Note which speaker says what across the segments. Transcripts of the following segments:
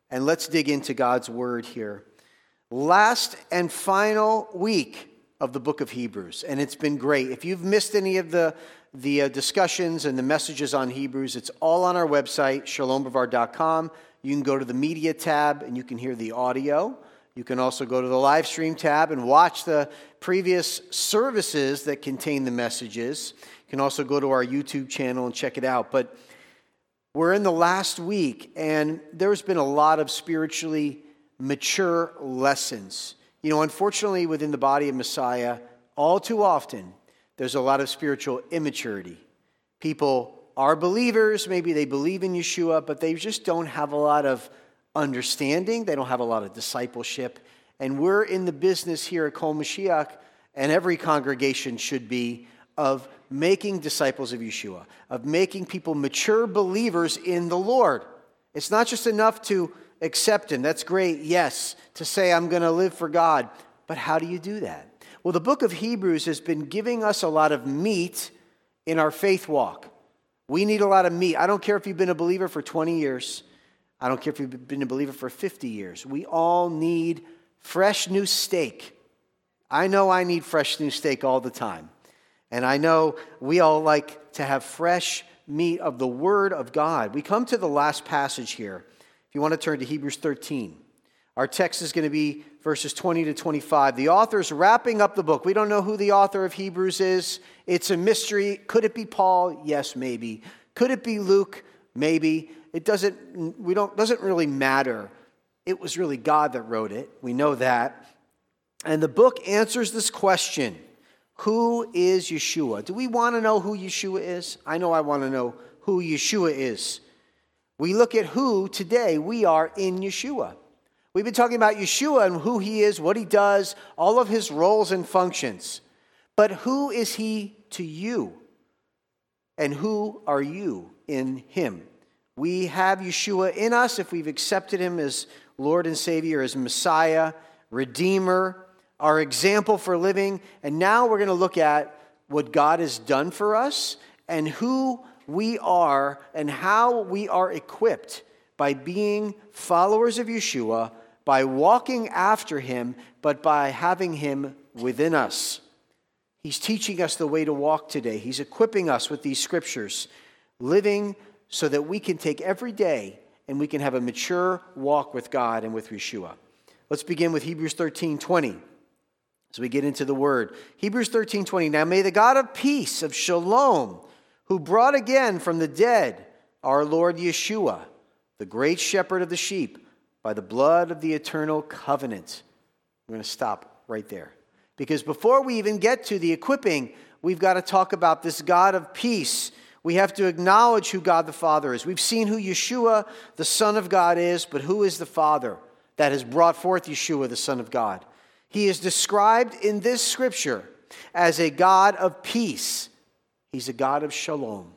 Speaker 1: and let's dig into God's word here. Last and final week of the book of Hebrews, and it's been great. If you've missed any of the discussions and the messages on Hebrews, it's all on our website, shalombrevard.com. You can go to the media tab and you can hear the audio. You can also go to the live stream tab and watch the previous services that contain the messages. You can also go to our YouTube channel and check it out. But we're in the last week, and there's been a lot of spiritually mature lessons. You know, unfortunately, within the body of Messiah, all too often, there's a lot of spiritual immaturity. People are believers, maybe they believe in Yeshua, but they just don't have a lot of understanding. They don't have a lot of discipleship. And we're in the business here at Kol Mashiach, and every congregation should be, of making disciples of Yeshua, of making people mature believers in the Lord. It's not just enough to accept Him. That's great, yes, to say I'm going to live for God. But how do you do that? Well, the book of Hebrews has been giving us a lot of meat in our faith walk. We need a lot of meat. I don't care if you've been a believer for 20 years. I don't care if you've been a believer for 50 years. We all need fresh new steak. I know I need fresh new steak all the time. And I know we all like to have fresh meat of the Word of God. We come to the last passage here. If you want to turn to Hebrews 13. Our text is going to be verses 20 to 25. The author's wrapping up the book. We don't know who the author of Hebrews is. It's a mystery. Could it be Paul? Yes, maybe. Could it be Luke? Maybe. It doesn't really matter. It was really God that wrote it. We know that. And the book answers this question. Who is Yeshua? Do we want to know who Yeshua is? I know I want to know who Yeshua is. We look at who today we are in Yeshua. We've been talking about Yeshua and who He is, what He does, all of His roles and functions. But who is He to you? And who are you in Him? We have Yeshua in us if we've accepted Him as Lord and Savior, as Messiah, Redeemer, our example for living. And now we're going to look at what God has done for us and who we are and how we are equipped by being followers of Yeshua, by walking after Him, but by having Him within us. He's teaching us the way to walk today. He's equipping us with these scriptures, living so that we can take every day and we can have a mature walk with God and with Yeshua. Let's begin with Hebrews 13:20 as we get into the Word. Hebrews 13:20. Now may the God of peace, of shalom, who brought again from the dead our Lord Yeshua, the great shepherd of the sheep, by the blood of the eternal covenant. We're going to stop right there. Because before we even get to the equipping, we've got to talk about this God of peace. We have to acknowledge who God the Father is. We've seen who Yeshua, the Son of God, is, but who is the Father that has brought forth Yeshua, the Son of God? He is described in this scripture as a God of peace. He's a God of shalom.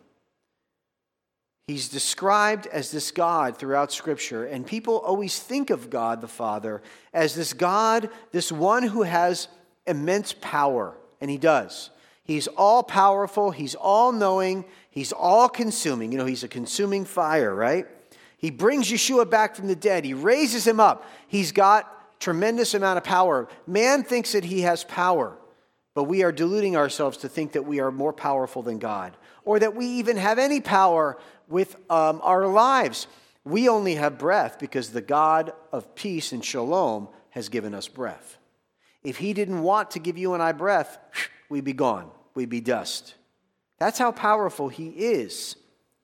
Speaker 1: He's described as this God throughout Scripture, and people always think of God the Father as this God, this one who has immense power, and He does. He's all-powerful, He's all-knowing, He's all-consuming. You know, He's a consuming fire, right? He brings Yeshua back from the dead. He raises Him up. He's got tremendous amount of power. Man thinks that he has power, but we are deluding ourselves to think that we are more powerful than God, or that we even have any power with our lives. We only have breath because the God of peace and shalom has given us breath. If He didn't want to give you and I breath, we'd be gone. We'd be dust. That's how powerful He is.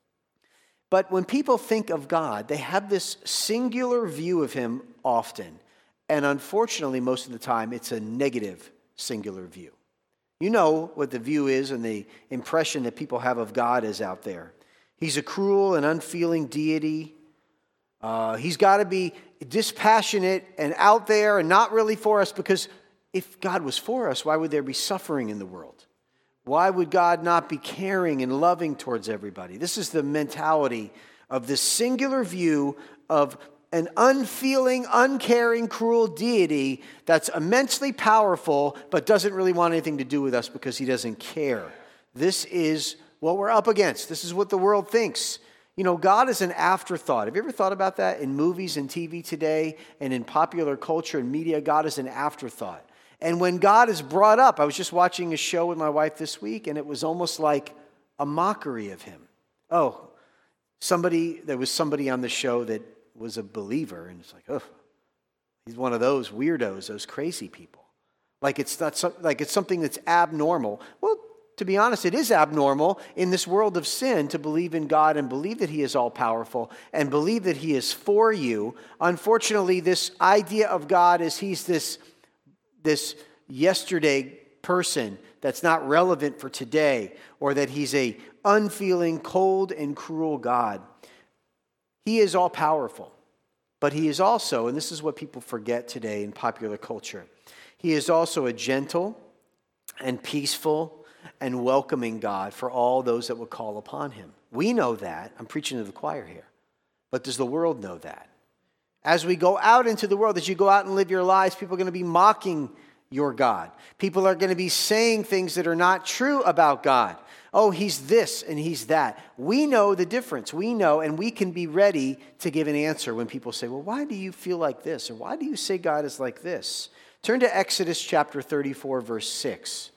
Speaker 1: But when people think of God, they have this singular view of Him often. And unfortunately, most of the time, it's a negative singular view. You know what the view is and the impression that people have of God is out there. He's a cruel and unfeeling deity. He's got to be dispassionate and out there and not really for us, because if God was for us, why would there be suffering in the world? Why would God not be caring and loving towards everybody? This is the mentality of this singular view of an unfeeling, uncaring, cruel deity that's immensely powerful but doesn't really want anything to do with us because He doesn't care. This is what we're up against. This is what the world thinks. You know, God is an afterthought. Have you ever thought about that? In movies and TV today and in popular culture and media, God is an afterthought. And when God is brought up, I was just watching a show with my wife this week, and it was almost like a mockery of him. Oh, there was somebody on the show that was a believer, and it's like, oh, he's one of those weirdos, those crazy people. Like it's something that's abnormal. Well, to be honest, it is abnormal in this world of sin to believe in God and believe that He is all-powerful and believe that He is for you. Unfortunately, this idea of God is He's this yesterday person that's not relevant for today, or that He's a unfeeling, cold, and cruel God. He is all-powerful, but He is also, and this is what people forget today in popular culture, He is also a gentle and peaceful and welcoming God for all those that would call upon Him. We know that. I'm preaching to the choir here. But does the world know that? As we go out into the world, as you go out and live your lives, people are going to be mocking your God. People are going to be saying things that are not true about God. Oh, He's this and He's that. We know the difference. We know, and we can be ready to give an answer when people say, well, why do you feel like this? Or why do you say God is like this? Turn to Exodus chapter 34, verse 6.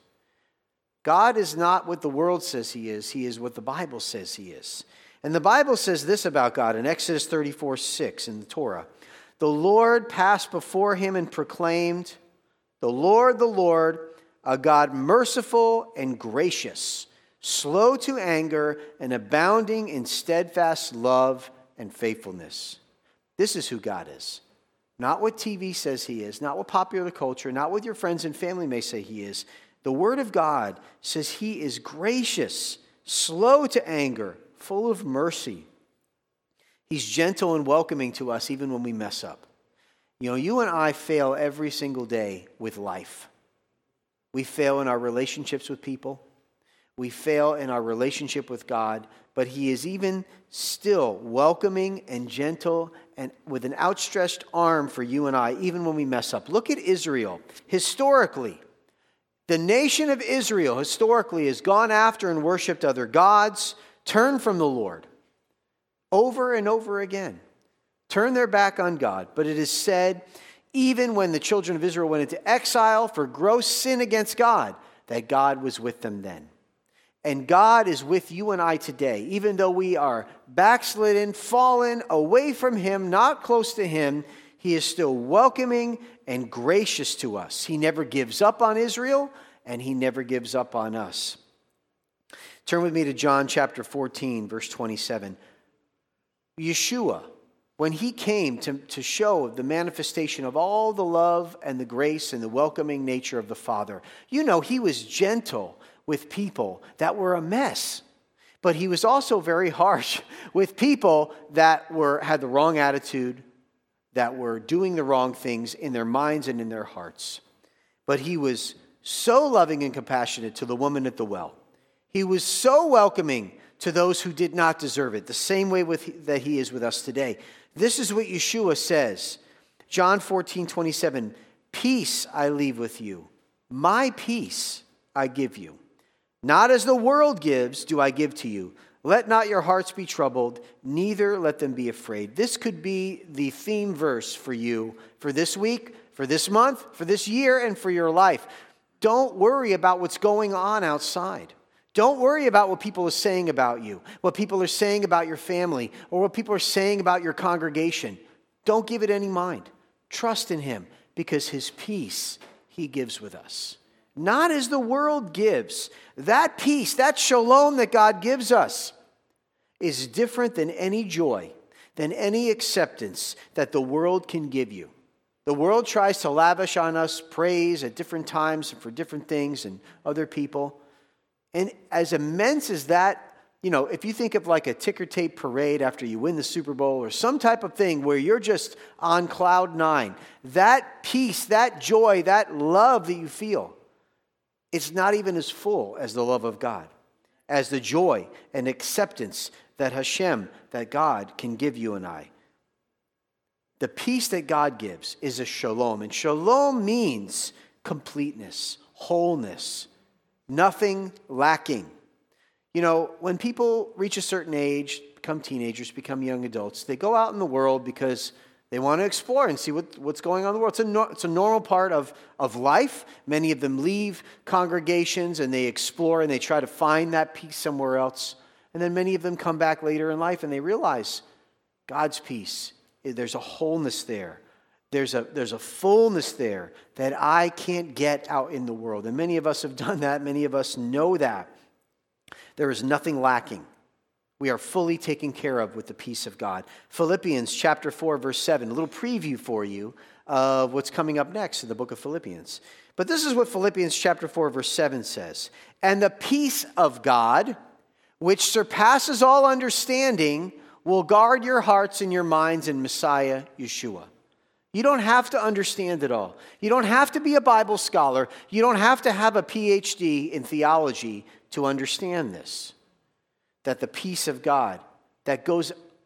Speaker 1: God is not what the world says He is. He is what the Bible says He is. And the Bible says this about God in Exodus 34, 6 in the Torah. The Lord passed before him and proclaimed, the Lord, a God merciful and gracious, slow to anger and abounding in steadfast love and faithfulness. This is who God is. Not what TV says He is, not what popular culture, not what your friends and family may say He is. The Word of God says He is gracious, slow to anger, full of mercy. He's gentle and welcoming to us even when we mess up. You know, you and I fail every single day with life. We fail in our relationships with people. We fail in our relationship with God. But He is even still welcoming and gentle and with an outstretched arm for you and I, even when we mess up. Look at Israel. Historically, the nation of Israel historically has gone after and worshiped other gods, turned from the Lord over and over again, turned their back on God. But it is said, even when the children of Israel went into exile for gross sin against God, that God was with them then. And God is with you and I today, even though we are backslidden, fallen, away from Him, not close to Him. He is still welcoming and gracious to us. He never gives up on Israel, and He never gives up on us. Turn with me to John chapter 14, verse 27. Yeshua, when He came to show the manifestation of all the love and the grace and the welcoming nature of the Father, you know, He was gentle with people that were a mess. But He was also very harsh with people that had the wrong attitude, that were doing the wrong things in their minds and in their hearts. But He was so loving and compassionate to the woman at the well. He was so welcoming to those who did not deserve it, the same way that He is with us today. This is what Yeshua says. John 14:27, peace I leave with you. My peace I give you. Not as the world gives do I give to you. Let not your hearts be troubled, neither let them be afraid. This could be the theme verse for you for this week, for this month, for this year, and for your life. Don't worry about what's going on outside. Don't worry about what people are saying about you, what people are saying about your family, or what people are saying about your congregation. Don't give it any mind. Trust in Him, because His peace He gives with us. Not as the world gives. That peace, that shalom that God gives us is different than any joy, than any acceptance that the world can give you. The world tries to lavish on us praise at different times and for different things and other people. And as immense as that, you know, if you think of like a ticker tape parade after you win the Super Bowl or some type of thing where you're just on cloud nine, that peace, that joy, that love that you feel, it's not even as full as the love of God, as the joy and acceptance that Hashem, that God can give you and I. The peace that God gives is a shalom. And shalom means completeness, wholeness, nothing lacking. You know, when people reach a certain age, become teenagers, become young adults. They go out in the world because they want to explore and see what's going on in the world. It's a normal part of life. Many of them leave congregations and they explore and they try to find that peace somewhere else. And then many of them come back later in life and they realize God's peace, there's a wholeness there. There's a fullness there that I can't get out in the world. And many of us have done that. Many of us know that. There is nothing lacking. We are fully taken care of with the peace of God. Philippians chapter 4, verse 7, a little preview for you of what's coming up next in the book of Philippians. But this is what Philippians chapter 4, verse 7 says. And the peace of God, which surpasses all understanding, will guard your hearts and your minds in Messiah Yeshua. You don't have to understand it all. You don't have to be a Bible scholar. You don't have to have a PhD in theology to understand this. That the peace of God that goes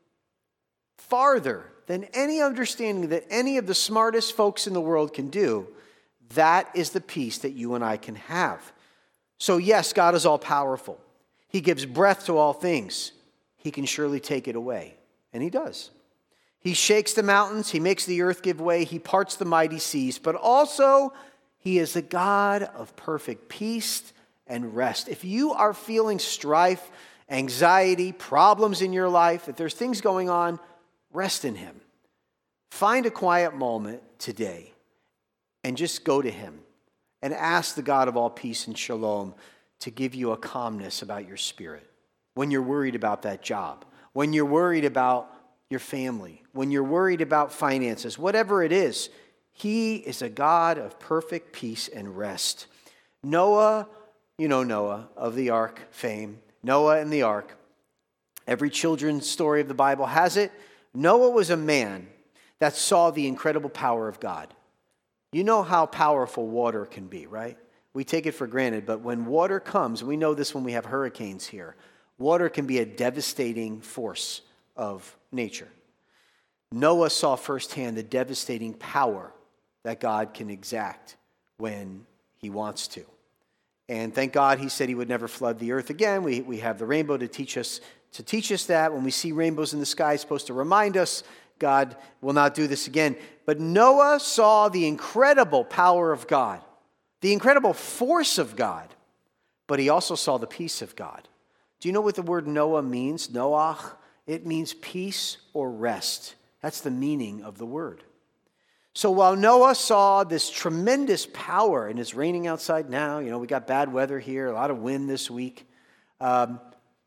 Speaker 1: farther than any understanding that any of the smartest folks in the world can do, that is the peace that you and I can have. So yes, God is all powerful. He gives breath to all things. He can surely take it away. And he does. He shakes the mountains. He makes the earth give way. He parts the mighty seas. But also, he is a God of perfect peace and rest. If you are feeling strife, anxiety, problems in your life, if there's things going on, rest in him. Find a quiet moment today and just go to him and ask the God of all peace and shalom to give you a calmness about your spirit. When you're worried about that job, when you're worried about your family, when you're worried about finances, whatever it is, he is a God of perfect peace and rest. Noah, you know Noah of the ark fame, Noah and the ark. Every children's story of the Bible has it. Noah was a man that saw the incredible power of God. You know how powerful water can be, right? We take it for granted, but when water comes, we know this when we have hurricanes here, water can be a devastating force of nature. Noah saw firsthand the devastating power that God can exact when he wants to. And thank God he said he would never flood the earth again. We have the rainbow to teach us that. When we see rainbows in the sky, it's supposed to remind us God will not do this again. But Noah saw the incredible power of God, the incredible force of God, but he also saw the peace of God. Do you know what the word Noah means? Noach. It means peace or rest. That's the meaning of the word. So while Noah saw this tremendous power, and it's raining outside now, we got bad weather here, a lot of wind this week, but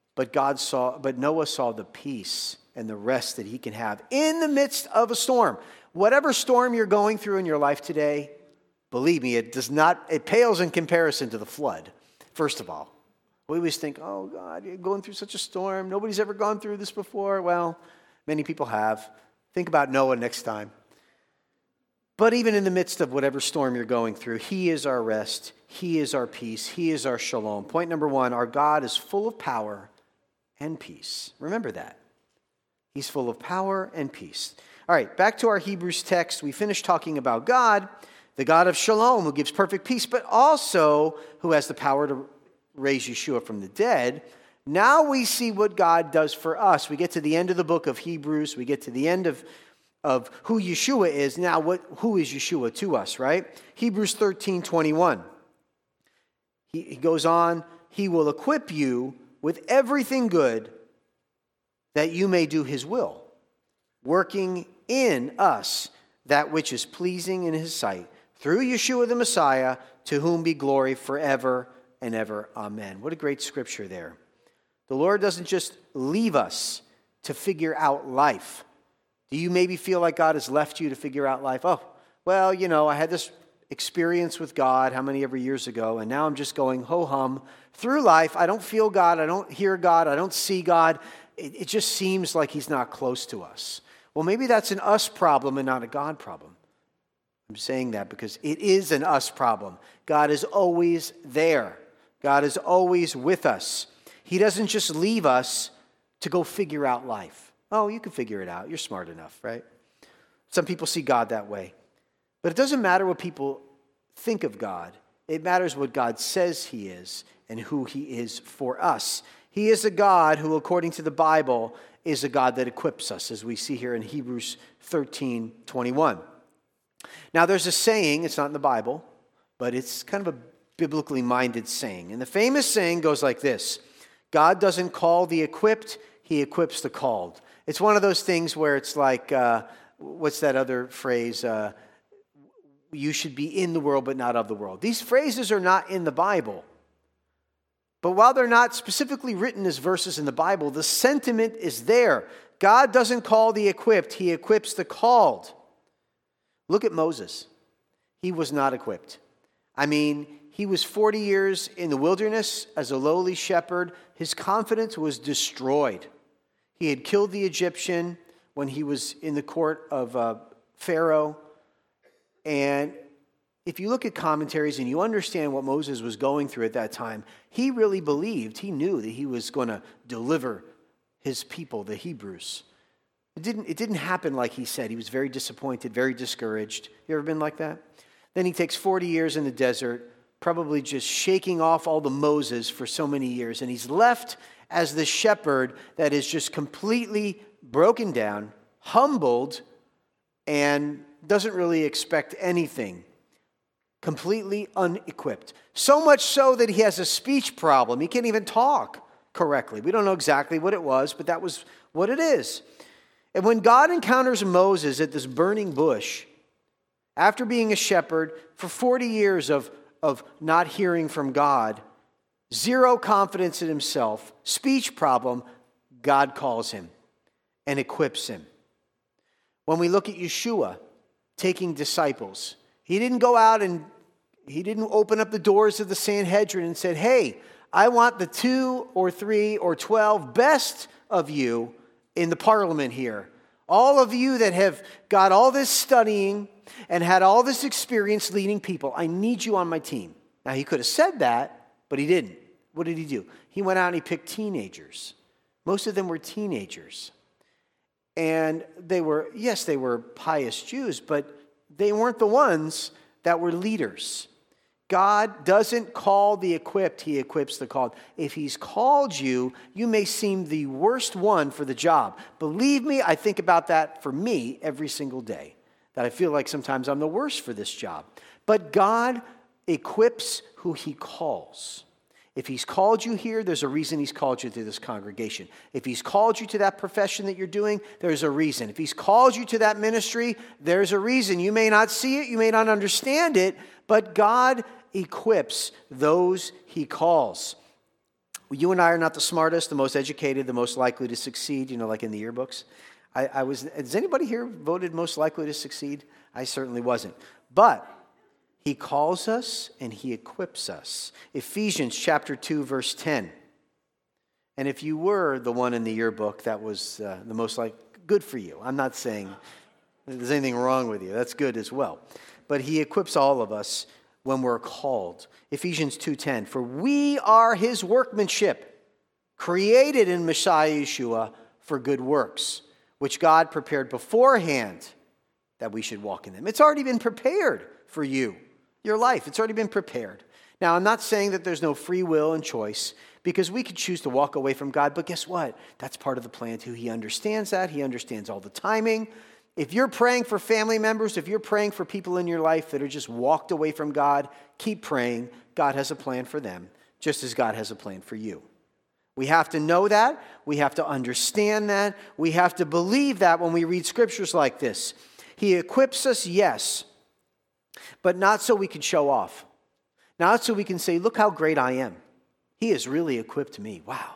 Speaker 1: Noah saw the peace and the rest that he can have in the midst of a storm. Whatever storm you're going through in your life today, believe me, it pales in comparison to the flood, first of all. We always think, oh God, you're going through such a storm. Nobody's ever gone through this before. Well, many people have. Think about Noah next time. But even in the midst of whatever storm you're going through, he is our rest. He is our peace. He is our shalom. Point number one, our God is full of power and peace. Remember that. He's full of power and peace. All right, back to our Hebrews text. We finished talking about God, the God of shalom, who gives perfect peace, but also who has the power to raise Yeshua from the dead. Now we see what God does for us. We get to the end of the book of Hebrews. We get to the end of who Yeshua is. Now, who is Yeshua to us, right? Hebrews 13:21. He goes on, he will equip you with everything good that you may do his will, working in us that which is pleasing in his sight, through Yeshua the Messiah, to whom be glory forever and ever. Amen. What a great scripture there. The Lord doesn't just leave us to figure out life. Do you maybe feel like God has left you to figure out life? Oh, well, I had this experience with God how many ever years ago, and now I'm just going ho-hum through life. I don't feel God. I don't hear God. I don't see God. It just seems like he's not close to us. Well, maybe that's an us problem and not a God problem. I'm saying that because it is an us problem. God is always there. God is always with us. He doesn't just leave us to go figure out life. Oh, you can figure it out. You're smart enough, right? Some people see God that way. But it doesn't matter what people think of God. It matters what God says he is and who he is for us. He is a God who, according to the Bible, is a God that equips us, as we see here in Hebrews 13:21. Now, there's a saying, it's not in the Bible, but it's kind of a biblically minded saying. And the famous saying goes like this: God doesn't call the equipped, he equips the called. It's one of those things where it's like, what's that other phrase? You should be in the world, but not of the world. These phrases are not in the Bible. But while they're not specifically written as verses in the Bible, the sentiment is there. God doesn't call the equipped, he equips the called. Look at Moses. He was not equipped. I mean, he was 40 years in the wilderness as a lowly shepherd. His confidence was destroyed. He had killed the Egyptian when he was in the court of Pharaoh. And if you look at commentaries and you understand what Moses was going through at that time, he really believed, he knew that he was going to deliver his people, the Hebrews. It didn't happen like he said. He was very disappointed, very discouraged. You ever been like that? Then he takes 40 years in the desert, probably just shaking off all the Moses for so many years. And he's left as the shepherd that is just completely broken down, humbled, and doesn't really expect anything. Completely unequipped. So much so that he has a speech problem. He can't even talk correctly. We don't know exactly what it was, but that was what it is. And when God encounters Moses at this burning bush, after being a shepherd for 40 years of not hearing from God, zero confidence in himself, speech problem, God calls him and equips him. When we look at Yeshua taking disciples, he didn't go out and he didn't open up the doors of the Sanhedrin and said, hey, I want the 2 or 3 or 12 best of you in the parliament here. All of you that have got all this studying and had all this experience leading people, I need you on my team. Now, he could have said that, but he didn't. What did he do? He went out and he picked teenagers. Most of them were teenagers. And they were pious Jews, but they weren't the ones that were leaders. God doesn't call the equipped, he equips the called. If he's called you, you may seem the worst one for the job. Believe me, I think about that for me every single day, that I feel like sometimes I'm the worst for this job. But God equips who he calls. If he's called you here, there's a reason he's called you to this congregation. If he's called you to that profession that you're doing, there's a reason. If he's called you to that ministry, there's a reason. You may not see it, you may not understand it, but God equips those he calls. You and I are not the smartest, the most educated, the most likely to succeed, like in the yearbooks. Has anybody here voted most likely to succeed? I certainly wasn't. But he calls us and he equips us. Ephesians chapter 2, verse 10. And if you were the one in the yearbook that was the most good for you. I'm not saying there's anything wrong with you. That's good as well. But he equips all of us when we're called. Ephesians 2:10. For we are his workmanship, created in Messiah Yeshua for good works, which God prepared beforehand that we should walk in them. It's already been prepared for you. Your life, it's already been prepared. Now, I'm not saying that there's no free will and choice, because we could choose to walk away from God, but guess what? That's part of the plan too. He understands that. He understands all the timing. If you're praying for family members, if you're praying for people in your life that are just walked away from God, keep praying. God has a plan for them, just as God has a plan for you. We have to know that. We have to understand that. We have to believe that when we read scriptures like this. He equips us, yes, but not so we can show off. Not so we can say, look how great I am. He has really equipped me. Wow.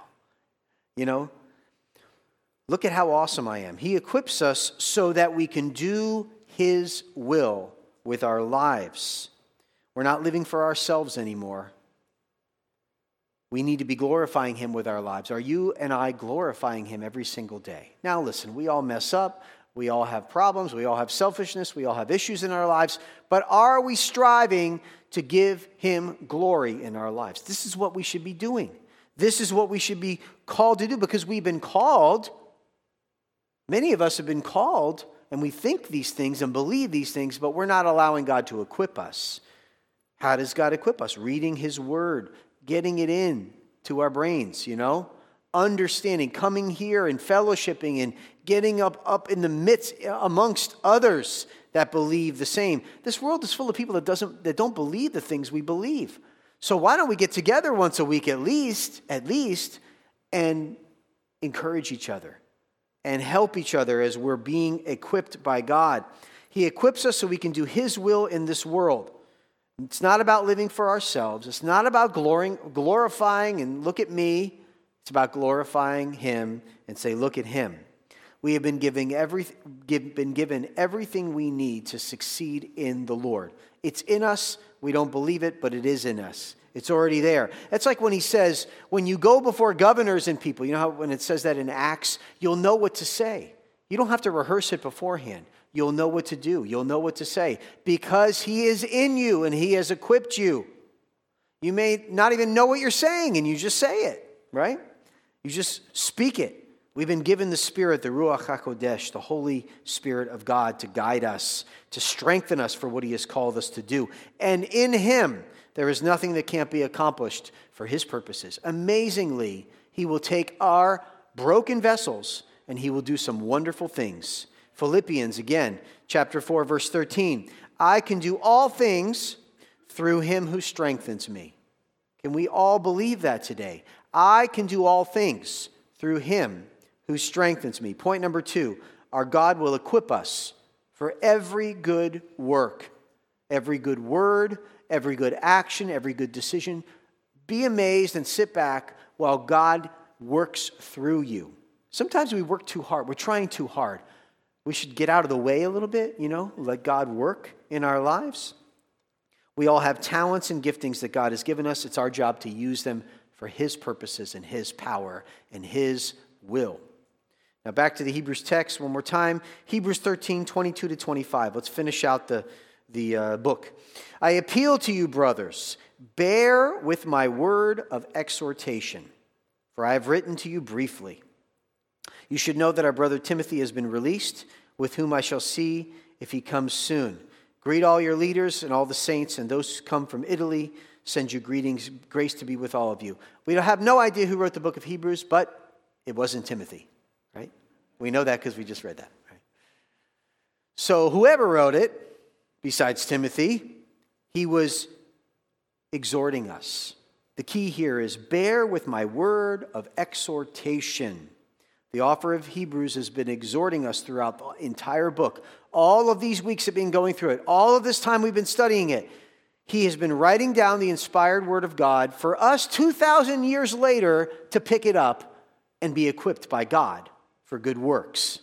Speaker 1: Look at how awesome I am. He equips us so that we can do his will with our lives. We're not living for ourselves anymore. We need to be glorifying him with our lives. Are you and I glorifying him every single day? Now listen, we all mess up. We all have problems. We all have selfishness. We all have issues in our lives. But are we striving to give him glory in our lives? This is what we should be doing. This is what we should be called to do, because we've been called. Many of us have been called, and we think these things and believe these things, but we're not allowing God to equip us. How does God equip us? Reading his word, getting it in to our brains, understanding, coming here and fellowshipping and getting up in the midst amongst others that believe the same. This world is full of people that don't believe the things we believe. So why don't we get together once a week at least, and encourage each other and help each other as we're being equipped by God. He equips us so we can do His will in this world. It's not about living for ourselves. It's not about glorifying and look at me. It's about glorifying Him and say, look at Him. We have been given everything we need to succeed in the Lord. It's in us. We don't believe it, but it is in us. It's already there. It's like when he says, when you go before governors and people, you know how when it says that in Acts, you'll know what to say. You don't have to rehearse it beforehand. You'll know what to do. You'll know what to say because He is in you and He has equipped you. You may not even know what you're saying and you just say it, right? You just speak it. We've been given the Spirit, the Ruach HaKodesh, the Holy Spirit of God to guide us, to strengthen us for what He has called us to do. And in Him, there is nothing that can't be accomplished for His purposes. Amazingly, He will take our broken vessels and He will do some wonderful things. Philippians, again, chapter 4, verse 13. I can do all things through Him who strengthens me. Can we all believe that today? I can do all things through Him who strengthens me. Point number 2, our God will equip us for every good work, every good word, every good action, every good decision. Be amazed and sit back while God works through you. Sometimes we work too hard. We're trying too hard. We should get out of the way a little bit, let God work in our lives. We all have talents and giftings that God has given us. It's our job to use them for His purposes and His power and His will. Now back to the Hebrews text one more time. Hebrews 13, 22 to 25. Let's finish out the book. I appeal to you, brothers, bear with my word of exhortation, for I have written to you briefly. You should know that our brother Timothy has been released, with whom I shall see if he comes soon. Greet all your leaders and all the saints, and those who come from Italy send you greetings, grace to be with all of you. We have no idea who wrote the book of Hebrews, but it wasn't Timothy, right? We know that because we just read that, right? So whoever wrote it, besides Timothy, he was exhorting us. The key here is bear with my word of exhortation. The author of Hebrews has been exhorting us throughout the entire book. All of these weeks have been going through it. All of this time we've been studying it. He has been writing down the inspired word of God for us 2,000 years later to pick it up and be equipped by God for good works.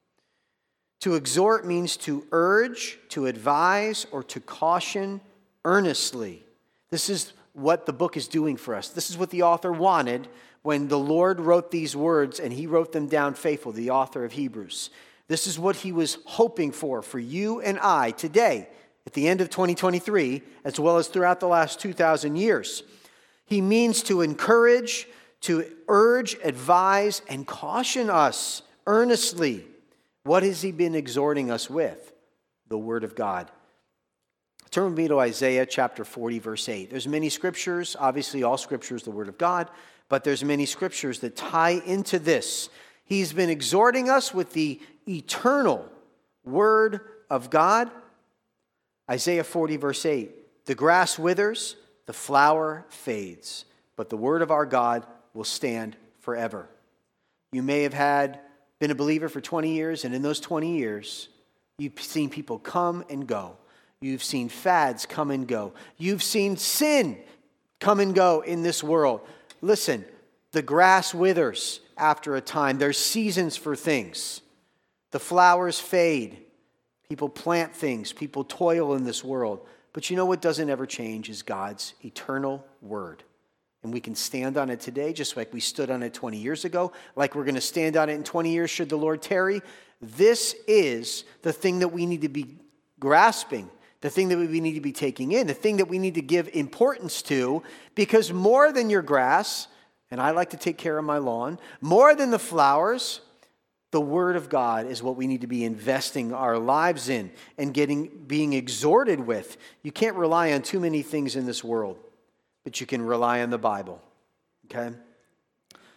Speaker 1: To exhort means to urge, to advise, or to caution earnestly. This is what the book is doing for us. This is what the author wanted when the Lord wrote these words, and He wrote them down faithful, the author of Hebrews. This is what He was hoping for you and I today, at the end of 2023, as well as throughout the last 2,000 years. He means to encourage, to urge, advise, and caution us earnestly. What has He been exhorting us with? The Word of God. Turn with me to Isaiah chapter 40, verse 8. There's many scriptures. Obviously, all scripture is the Word of God, but there's many scriptures that tie into this. He's been exhorting us with the eternal Word of God. Isaiah 40, verse 8. The grass withers, the flower fades, but the word of our God will stand forever. You may have been a believer for 20 years, and in those 20 years, you've seen people come and go. You've seen fads come and go. You've seen sin come and go in this world. Listen, the grass withers after a time. There's seasons for things. The flowers fade. People plant things. People toil in this world. But you know what doesn't ever change is God's eternal word. And we can stand on it today just like we stood on it 20 years ago, like we're going to stand on it in 20 years should the Lord tarry. This is the thing that we need to be grasping, the thing that we need to be taking in, the thing that we need to give importance to, because more than your grass, and I like to take care of my lawn, more than the flowers, the Word of God is what we need to be investing our lives in and being exhorted with. You can't rely on too many things in this world, but you can rely on the Bible. Okay?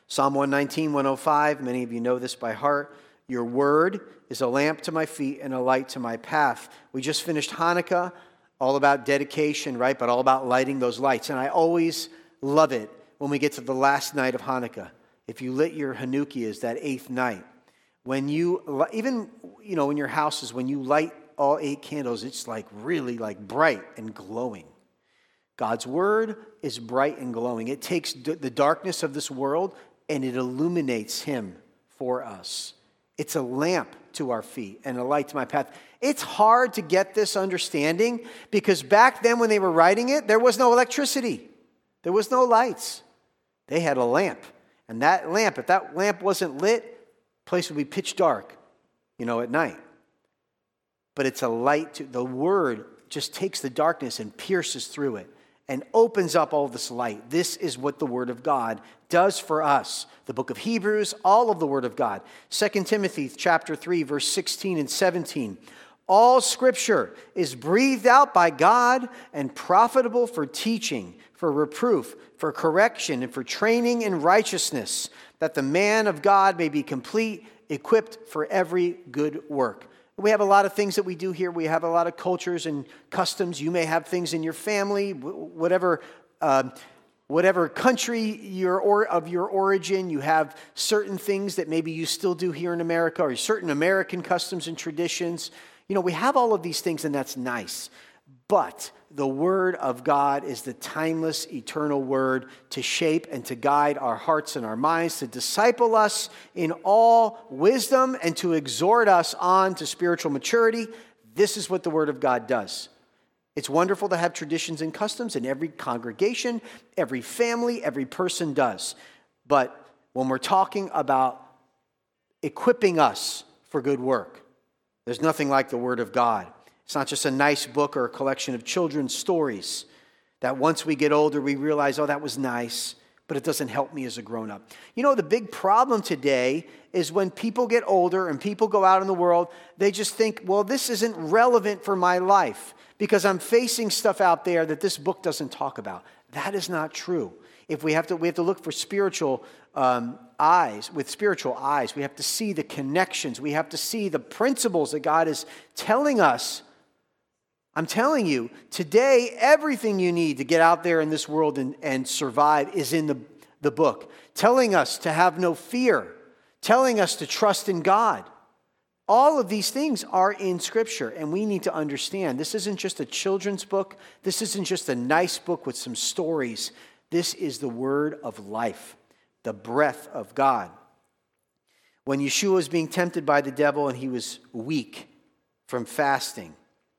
Speaker 1: Psalm 119, 105, many of you know this by heart. Your word is a lamp to my feet and a light to my path. We just finished Hanukkah, all about dedication, right? But all about lighting those lights. And I always love it when we get to the last night of Hanukkah. If you lit your Hanukkahs that 8th night, when you, even, in your houses, when you light all 8 candles, it's like really like bright and glowing. God's word is bright and glowing. It takes the darkness of this world and it illuminates him for us. It's a lamp to our feet and a light to my path. It's hard to get this understanding because back then when they were writing it, there was no electricity. There was no lights. They had a lamp. And that lamp, if that lamp wasn't lit, the place would be pitch dark, at night. But it's a light to, the word just takes the darkness and pierces through it and opens up all this light. This is what the word of God does for us. The book of Hebrews, all of the word of God. 2 Timothy chapter 3, verse 16 and 17. All scripture is breathed out by God and profitable for teaching, for reproof, for correction, and for training in righteousness, that the man of God may be complete, equipped for every good work. We have a lot of things that we do here. We have a lot of cultures and customs. You may have things in your family, whatever country of your origin. You have certain things that maybe you still do here in America, or certain American customs and traditions. We have all of these things, and that's nice. But the word of God is the timeless, eternal word to shape and to guide our hearts and our minds, to disciple us in all wisdom and to exhort us on to spiritual maturity. This is what the word of God does. It's wonderful to have traditions and customs, and every congregation, every family, every person does. But when we're talking about equipping us for good work, there's nothing like the word of God. It's not just a nice book or a collection of children's stories that once we get older, we realize, oh, that was nice, but it doesn't help me as a grown-up. The big problem today is when people get older and people go out in the world, they just think, well, this isn't relevant for my life because I'm facing stuff out there that this book doesn't talk about. That is not true. If we have to look for spiritual eyes, with spiritual eyes. We have to see the connections. We have to see the principles that God is telling us. I'm telling you, today, everything you need to get out there in this world and survive is in the book. Telling us to have no fear. Telling us to trust in God. All of these things are in Scripture, and we need to understand this isn't just a children's book. This isn't just a nice book with some stories. This is the word of life, the breath of God. When Yeshua was being tempted by the devil and he was weak from fasting,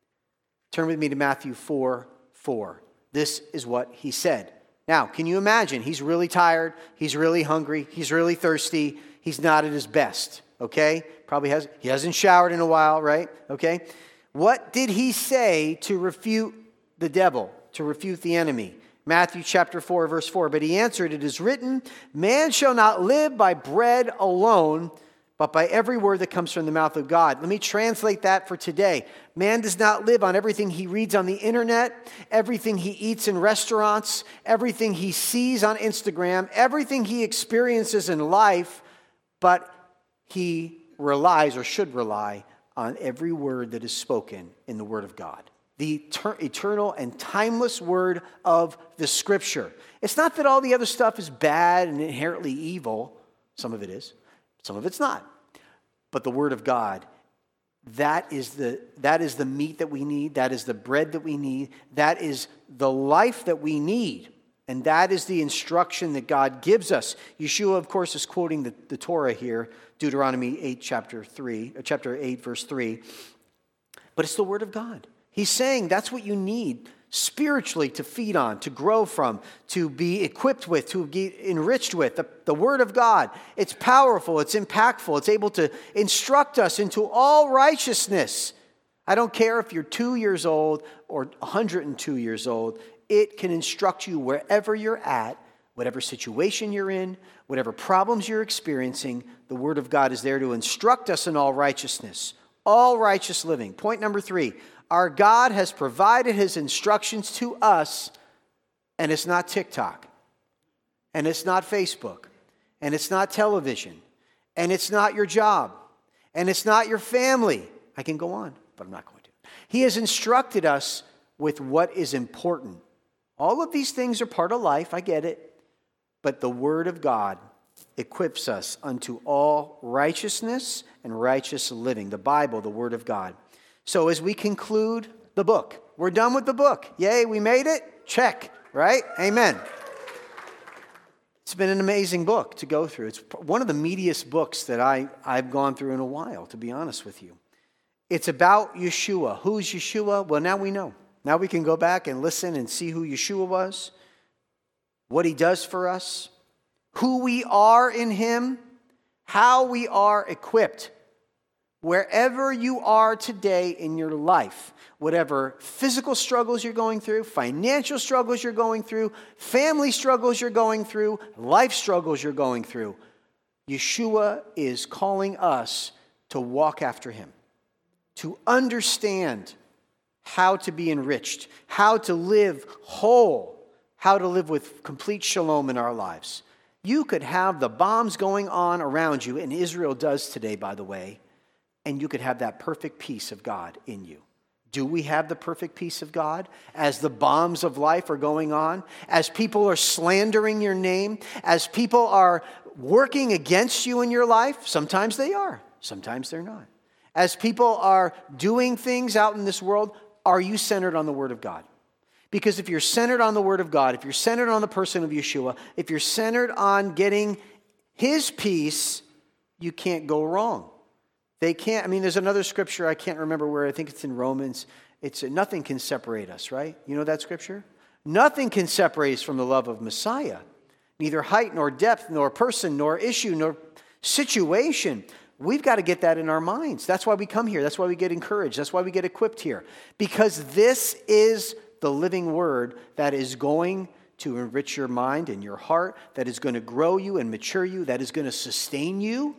Speaker 1: turn with me to Matthew 4:4. This is what he said. Now, can you imagine? He's really tired. He's really hungry. He's really thirsty. He's not at his best, okay? He hasn't showered in a while, right? Okay? What did he say to refute the devil, to refute the enemy? Matthew chapter 4, verse 4. But he answered, it is written, man shall not live by bread alone, but by every word that comes from the mouth of God. Let me translate that for today. Man does not live on everything he reads on the internet, everything he eats in restaurants, everything he sees on Instagram, everything he experiences in life, but he relies or should rely on every word that is spoken in the Word of God. The eternal and timeless word of the Scripture. It's not that all the other stuff is bad and inherently evil. Some of it is. Some of it's not. But the word of God, that is the meat that we need. That is the bread that we need. That is the life that we need. And that is the instruction that God gives us. Yeshua, of course, is quoting the Torah here, Deuteronomy 8, chapter 8, verse 3. But it's the word of God. He's saying that's what you need spiritually to feed on, to grow from, to be equipped with, to be enriched with. The Word of God. It's powerful. It's impactful. It's able to instruct us into all righteousness. I don't care if you're 2 years old or 102 years old. It can instruct you wherever you're at, whatever situation you're in, whatever problems you're experiencing. The Word of God is there to instruct us in all righteousness, all righteous living. Point number 3. Our God has provided His instructions to us, and it's not TikTok, and it's not Facebook, and it's not television, and it's not your job, and it's not your family. I can go on, but I'm not going to. He has instructed us with what is important. All of these things are part of life, I get it, but the Word of God equips us unto all righteousness and righteous living. The Bible, the Word of God. So as we conclude the book, we're done with the book. Yay, we made it? Check, right? Amen. It's been an amazing book to go through. It's one of the meatiest books that I've gone through in a while, to be honest with you. It's about Yeshua. Who's Yeshua? Well, now we know. Now we can go back and listen and see who Yeshua was, what he does for us, who we are in him, how we are equipped. Wherever you are today in your life, whatever physical struggles you're going through, financial struggles you're going through, family struggles you're going through, life struggles you're going through, Yeshua is calling us to walk after him, to understand how to be enriched, how to live whole, how to live with complete shalom in our lives. You could have the bombs going on around you, and Israel does today, by the way, and you could have that perfect peace of God in you. Do we have the perfect peace of God as the bombs of life are going on? As people are slandering your name? As people are working against you in your life? Sometimes they are. Sometimes they're not. As people are doing things out in this world, are you centered on the Word of God? Because if you're centered on the Word of God, if you're centered on the person of Yeshua, if you're centered on getting his peace, you can't go wrong. They can't, there's another scripture, I can't remember where, I think it's in Romans. It's nothing can separate us, right? You know that scripture? Nothing can separate us from the love of Messiah. Neither height, nor depth, nor person, nor issue, nor situation. We've got to get that in our minds. That's why we come here. That's why we get encouraged. That's why we get equipped here. Because this is the living word that is going to enrich your mind and your heart, that is going to grow you and mature you, that is going to sustain you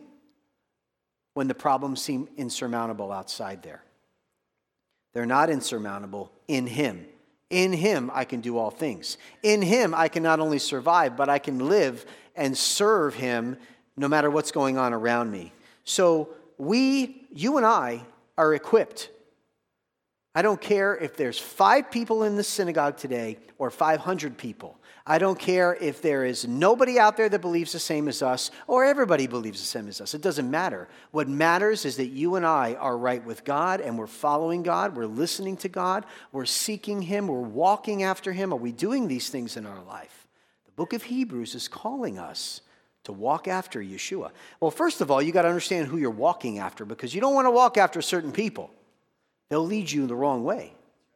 Speaker 1: when the problems seem insurmountable outside there. They're not insurmountable in him. In him, I can do all things. In him, I can not only survive, but I can live and serve him no matter what's going on around me. So you and I are equipped. I don't care if there's 5 people in the synagogue today or 500 people. I don't care if there is nobody out there that believes the same as us or everybody believes the same as us. It doesn't matter. What matters is that you and I are right with God and we're following God. We're listening to God. We're seeking him. We're walking after him. Are we doing these things in our life? The book of Hebrews is calling us to walk after Yeshua. Well, first of all, you got to understand who you're walking after, because you don't want to walk after certain people. They'll lead you the wrong way.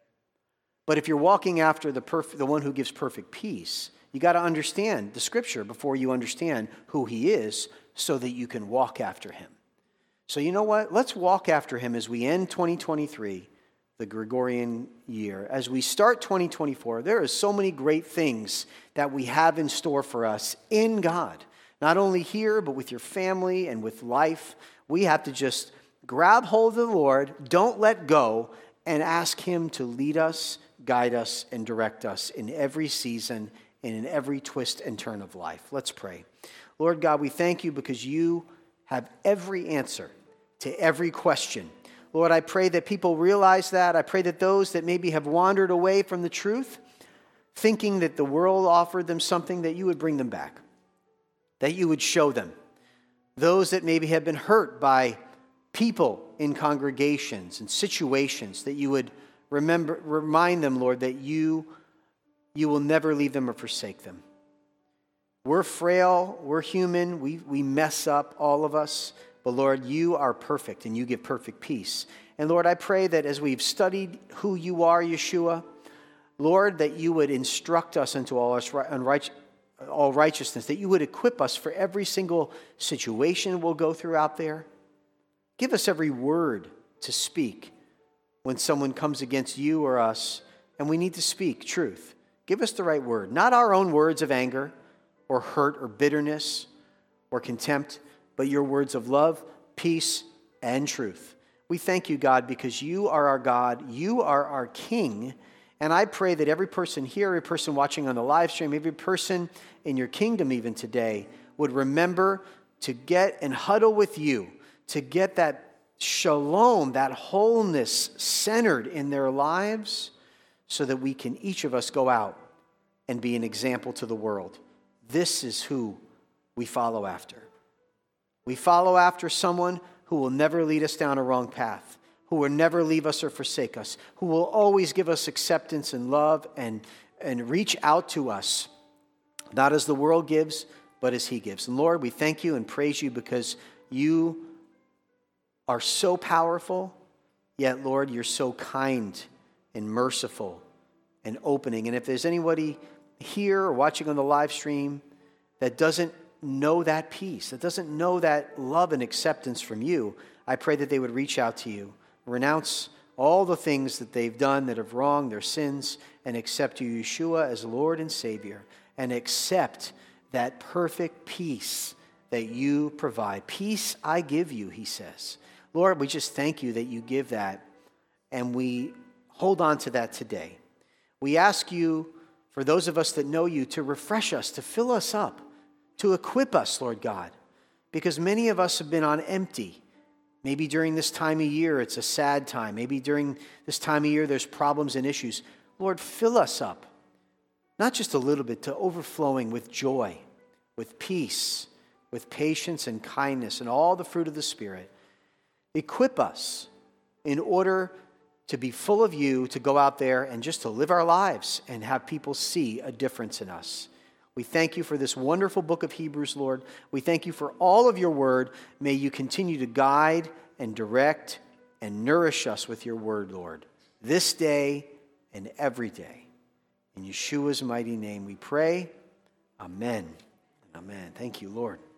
Speaker 1: But if you're walking after the one who gives perfect peace, you got to understand the scripture before you understand who he is so that you can walk after him. So you know what? Let's walk after him as we end 2023, the Gregorian year. As we start 2024, there are so many great things that we have in store for us in God. Not only here, but with your family and with life. We have to just grab hold of the Lord, don't let go, and ask him to lead us, guide us, and direct us in every season and in every twist and turn of life. Let's pray. Lord God, we thank you because you have every answer to every question. Lord, I pray that people realize that. I pray that those that maybe have wandered away from the truth, thinking that the world offered them something, that you would bring them back, that you would show them. Those that maybe have been hurt by people in congregations and situations, that you would remind them, Lord, that you will never leave them or forsake them. We're frail, we're human, we mess up, all of us, but Lord, you are perfect and you give perfect peace. And Lord, I pray that as we've studied who you are, Yeshua, Lord, that you would instruct us into all righteousness, that you would equip us for every single situation we'll go through out there. Give us every word to speak when someone comes against you or us, and we need to speak truth. Give us the right word, not our own words of anger or hurt or bitterness or contempt, but your words of love, peace, and truth. We thank you, God, because you are our God, you are our King, and I pray that every person here, every person watching on the live stream, every person in your kingdom even today, would remember to get and huddle with you, to get that shalom, that wholeness centered in their lives, so that we can, each of us, go out and be an example to the world. This is who we follow after. We follow after someone who will never lead us down a wrong path, who will never leave us or forsake us, who will always give us acceptance and love and reach out to us, not as the world gives, but as he gives. And Lord, we thank you and praise you because you are so powerful, yet, Lord, you're so kind and merciful and opening. And if there's anybody here or watching on the live stream that doesn't know that peace, that doesn't know that love and acceptance from you, I pray that they would reach out to you, renounce all the things that they've done that have wronged their sins, and accept you, Yeshua, as Lord and Savior, and accept that perfect peace that you provide. Peace I give you, he says. Lord, we just thank you that you give that, and we hold on to that today. We ask you, for those of us that know you, to refresh us, to fill us up, to equip us, Lord God, because many of us have been on empty. Maybe during this time of year, it's a sad time. Maybe during this time of year, there's problems and issues. Lord, fill us up, not just a little bit, to overflowing with joy, with peace, with patience and kindness, and all the fruit of the Spirit. Equip us in order to be full of you, to go out there and just to live our lives and have people see a difference in us. We thank you for this wonderful book of Hebrews, Lord. We thank you for all of your word. May you continue to guide and direct and nourish us with your word, Lord, this day and every day. In Yeshua's mighty name we pray. Amen. Amen. Thank you, Lord.